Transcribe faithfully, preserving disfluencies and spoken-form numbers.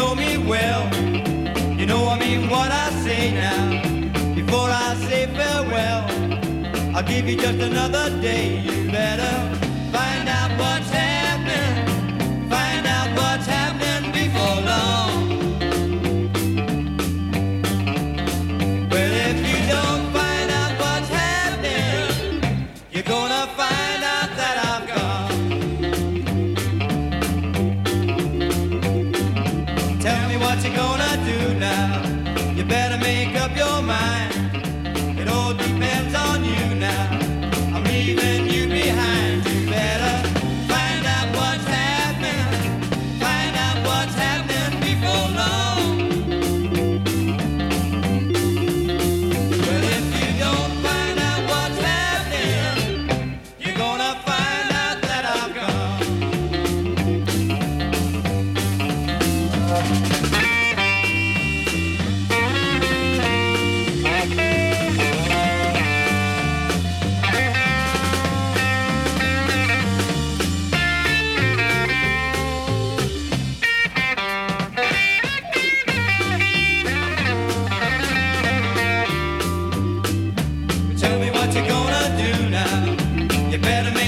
know me well. You know I mean what I say now. Before I say farewell, I'll give you just another day. You better find out what's happening. Find out what's happening before long. Well, if you don't find out what's happening, you're gonna find out that I've gone. Tell me what you're gonna do now. You better make up your mind. It all depends on you now. I'm leaving you behind. You better find out what's happening. Find out what's happening before long. Well, if you don't find out what's happening, you're gonna find out that I've gone. Tell me what you're gonna do now. You better make